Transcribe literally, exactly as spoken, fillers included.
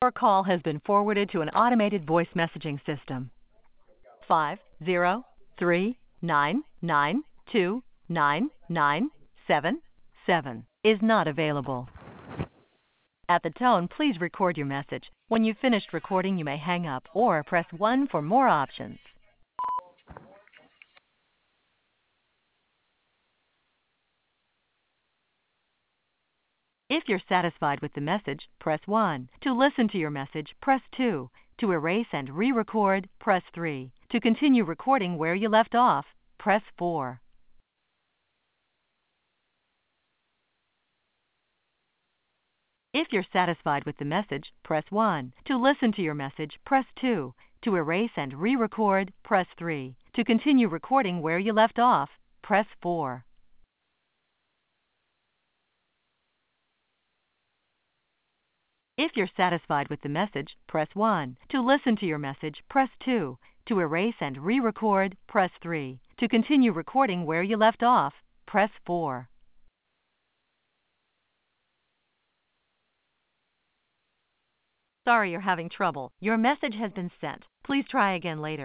Your call has been forwarded to an automated voice messaging system. Five zero three nine nine two nine nine seven seven is not available. At the tone, please record your message. When you've finished recording, you may hang up or press one for more options. If you're satisfied with the message, press one. To listen to your message, press two. To erase and re-record, press three. To continue recording where you left off, press four. If you're satisfied with the message, press one. To listen to your message, press two. To erase and re-record, press three. To continue recording where you left off, press four. If you're satisfied with the message, press one. To listen to your message, press two. To erase and re-record, press three. To continue recording where you left off, press four. Sorry you're having trouble. Your message has been sent. Please try again later.